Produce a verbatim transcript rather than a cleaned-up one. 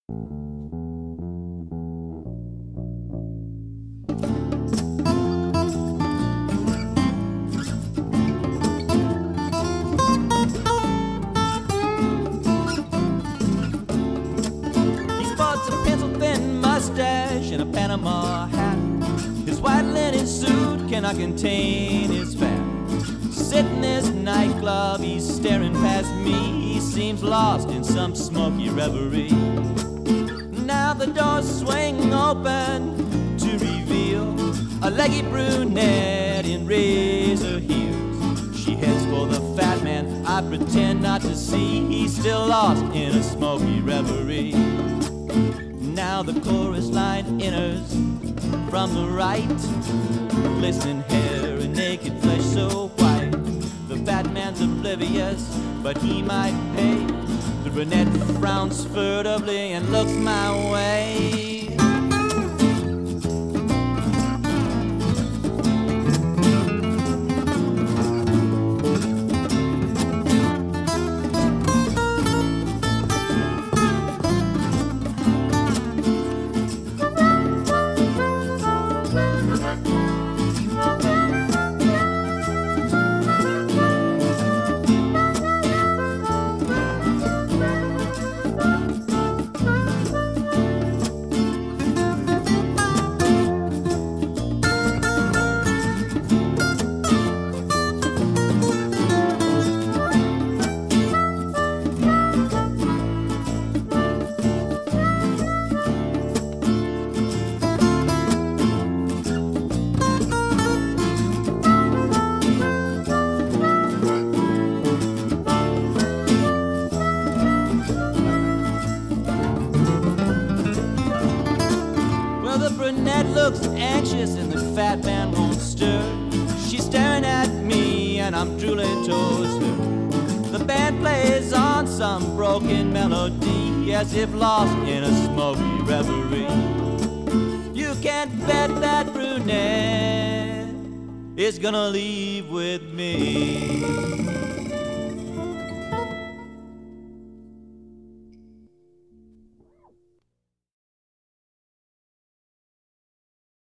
In a Panama hat, his white linen suit cannot contain his fat. Sitting in his nightclub, he's staring past me. He seems lost in some smoky reverie. Now the doors swing open to reveal a leggy brunette in razor heels. She heads for the fat man. I pretend not to see. He's still lost in a smoky reverie. Now the chorus line enters from the right. Glistening hair and naked flesh so white. The fat man's oblivious, but he might pay. The brunette frowns furtively and looks my way. Looks anxious and the fat man won't stir. She's staring at me and I'm drooling towards her. The band plays on some broken melody as if lost in a smoky reverie. You can't bet that brunette is gonna leave with me.